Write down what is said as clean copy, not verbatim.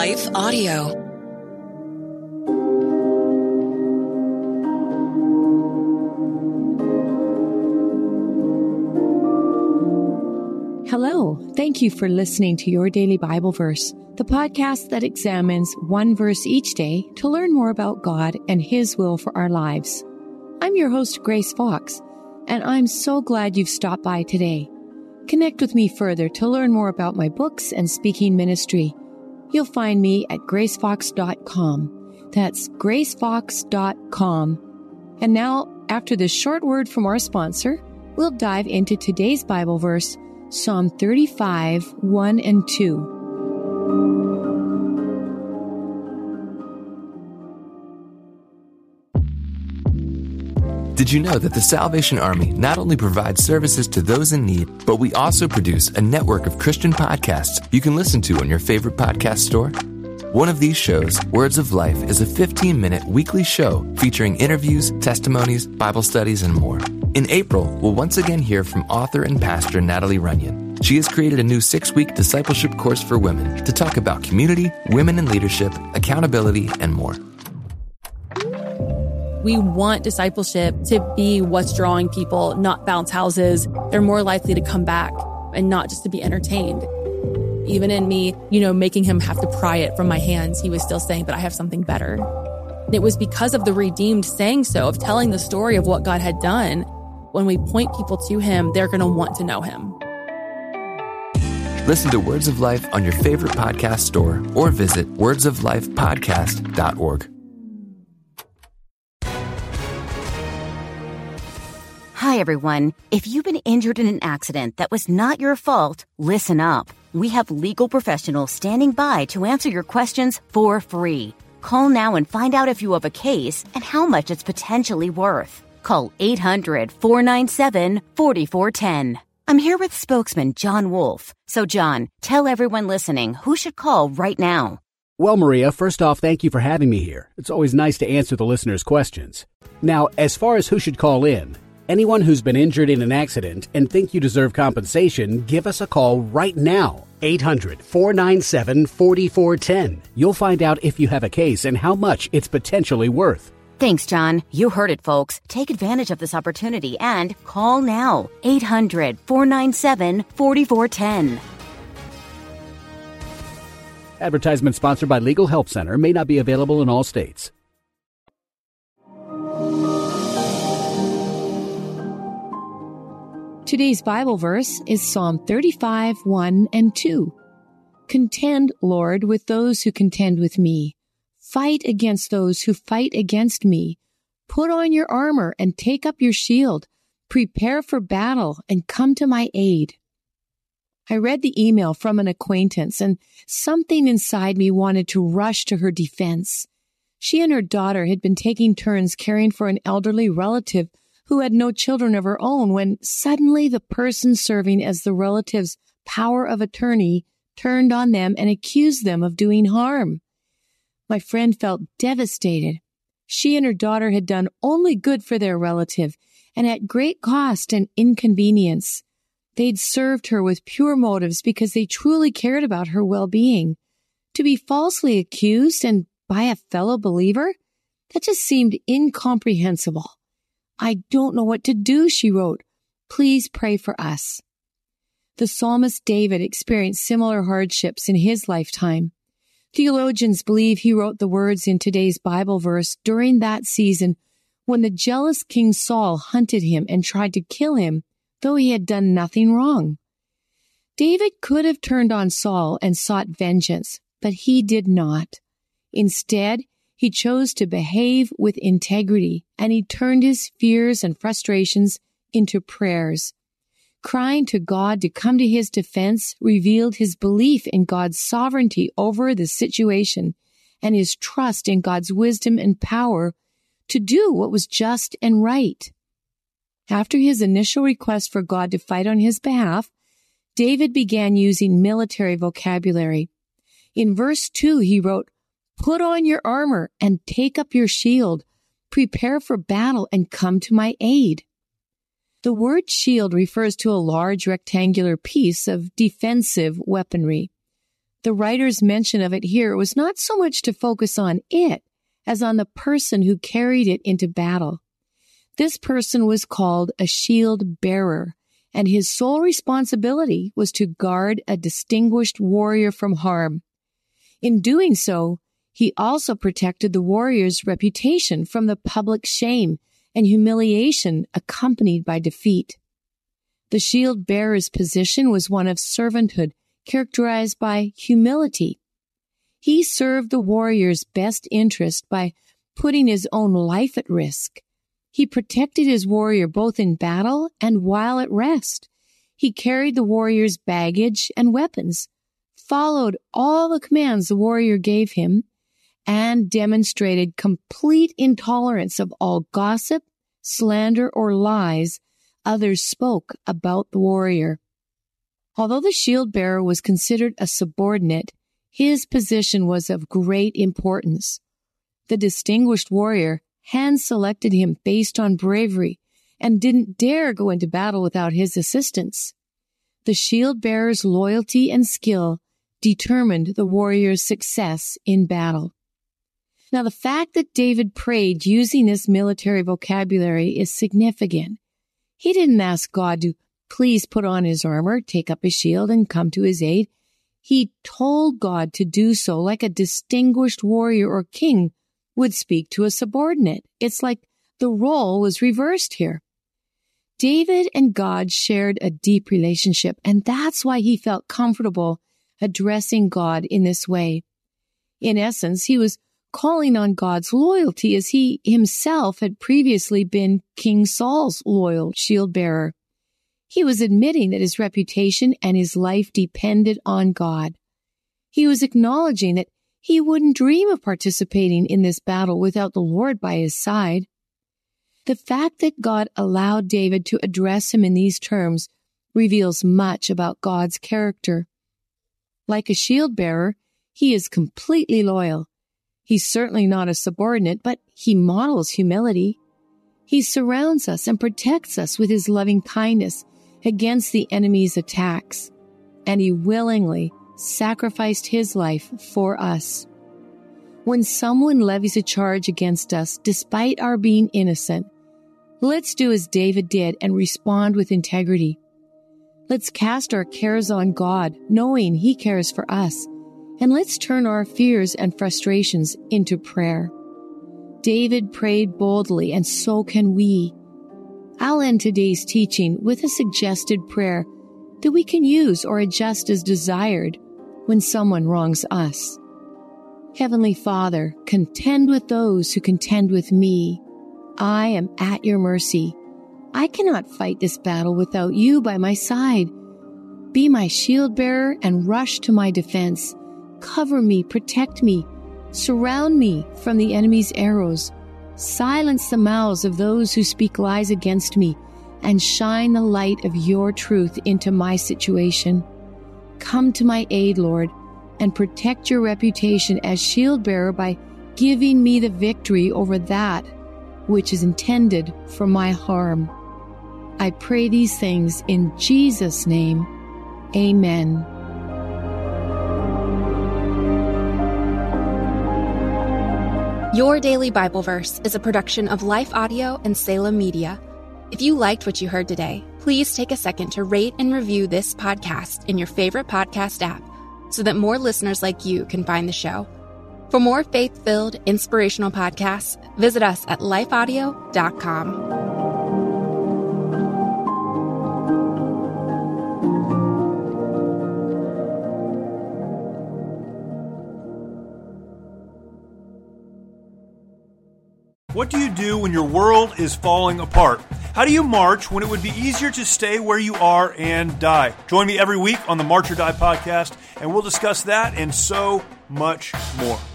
Life Audio. Hello. Thank you for listening to Your Daily Bible Verse, the podcast that examines one verse each day to learn more about God and His will for our lives. I'm your host, Grace Fox, and I'm so glad you've stopped by today. Connect with me further to learn more about my books and speaking ministry. You'll find me at gracefox.com. That's gracefox.com. And now, after this short word from our sponsor, we'll dive into today's Bible verse, Psalm 35, 1 and 2. Did you know that the Salvation Army not only provides services to those in need, but we also produce a network of Christian podcasts you can listen to on your favorite podcast store? One of these shows, Words of Life, is a 15-minute weekly show featuring interviews, testimonies, Bible studies, and more. In April, we'll once again hear from author and pastor Natalie Runyon. She has created a new 6-week discipleship course for women to talk about community, women in leadership, accountability, and more. We want discipleship to be what's drawing people, not bounce houses. They're more likely to come back and not just to be entertained. Even in me, making him have to pry it from my hands, he was still saying, but I have something better. And it was because of the redeemed saying so, of telling the story of what God had done. When we point people to him, they're going to want to know him. Listen to Words of Life on your favorite podcast store or visit wordsoflifepodcast.org. Hi, everyone. If you've been injured in an accident that was not your fault, listen up. We have legal professionals standing by to answer your questions for free. Call now and find out if you have a case and how much it's potentially worth. Call 800-497-4410. I'm here with spokesman John Wolf. So, John, tell everyone listening who should call right now. Well, Maria, first off, thank you for having me here. It's always nice to answer the listeners' questions. Now, as far as who should call in, anyone who's been injured in an accident and think you deserve compensation, give us a call right now. 800-497-4410. You'll find out if you have a case and how much it's potentially worth. Thanks, John. You heard it, folks. Take advantage of this opportunity and call now. 800-497-4410. Advertisement sponsored by Legal Help Center. May not be available in all states. Today's Bible verse is Psalm 35, 1 and 2. Contend, Lord, with those who contend with me. Fight against those who fight against me. Put on your armor and take up your shield. Prepare for battle and come to my aid. I read the email from an acquaintance, and something inside me wanted to rush to her defense. She and her daughter had been taking turns caring for an elderly relative who had no children of her own, when suddenly the person serving as the relative's power of attorney turned on them and accused them of doing harm. My friend felt devastated. She and her daughter had done only good for their relative, and at great cost and inconvenience. They'd served her with pure motives because they truly cared about her well-being. To be falsely accused and by a fellow believer? That just seemed incomprehensible. I don't know what to do, she wrote. Please pray for us. The psalmist David experienced similar hardships in his lifetime. Theologians believe he wrote the words in today's Bible verse during that season when the jealous King Saul hunted him and tried to kill him, though he had done nothing wrong. David could have turned on Saul and sought vengeance, but he did not. Instead, he chose to behave with integrity, and he turned his fears and frustrations into prayers. Crying to God to come to his defense revealed his belief in God's sovereignty over the situation and his trust in God's wisdom and power to do what was just and right. After his initial request for God to fight on his behalf, David began using military vocabulary. In verse 2, he wrote, "Put on your armor and take up your shield. Prepare for battle and come to my aid." The word shield refers to a large rectangular piece of defensive weaponry. The writer's mention of it here was not so much to focus on it as on the person who carried it into battle. This person was called a shield bearer, and his sole responsibility was to guard a distinguished warrior from harm. In doing so, he also protected the warrior's reputation from the public shame and humiliation accompanied by defeat. The shield bearer's position was one of servanthood, characterized by humility. He served the warrior's best interest by putting his own life at risk. He protected his warrior both in battle and while at rest. He carried the warrior's baggage and weapons, followed all the commands the warrior gave him, and demonstrated complete intolerance of all gossip, slander, or lies others spoke about the warrior. Although the shield bearer was considered a subordinate, his position was of great importance. The distinguished warrior hand-selected him based on bravery and didn't dare go into battle without his assistance. The shield bearer's loyalty and skill determined the warrior's success in battle. Now, the fact that David prayed using this military vocabulary is significant. He didn't ask God to please put on his armor, take up his shield, and come to his aid. He told God to do so like a distinguished warrior or king would speak to a subordinate. It's like the role was reversed here. David and God shared a deep relationship, and that's why he felt comfortable addressing God in this way. In essence, he was calling on God's loyalty as he himself had previously been King Saul's loyal shield bearer. He was admitting that his reputation and his life depended on God. He was acknowledging that he wouldn't dream of participating in this battle without the Lord by his side. The fact that God allowed David to address him in these terms reveals much about God's character. Like a shield bearer, he is completely loyal. He's certainly not a subordinate, but he models humility. He surrounds us and protects us with his loving kindness against the enemy's attacks, and he willingly sacrificed his life for us. When someone levies a charge against us, despite our being innocent, let's do as David did and respond with integrity. Let's cast our cares on God, knowing he cares for us, and let's turn our fears and frustrations into prayer. David prayed boldly, and so can we. I'll end today's teaching with a suggested prayer that we can use or adjust as desired when someone wrongs us. Heavenly Father, contend with those who contend with me. I am at your mercy. I cannot fight this battle without you by my side. Be my shield bearer and rush to my defense. Cover me, protect me, surround me from the enemy's arrows. Silence the mouths of those who speak lies against me, and shine the light of your truth into my situation. Come to my aid, Lord, and protect your reputation as shield bearer by giving me the victory over that which is intended for my harm. I pray these things in Jesus' name. Amen. Your Daily Bible Verse is a production of Life Audio and Salem Media. If you liked what you heard today, please take a second to rate and review this podcast in your favorite podcast app so that more listeners like you can find the show. For more faith-filled, inspirational podcasts, visit us at lifeaudio.com. What do you do when your world is falling apart? How do you march when it would be easier to stay where you are and die? Join me every week on the March or Die podcast, and we'll discuss that and so much more.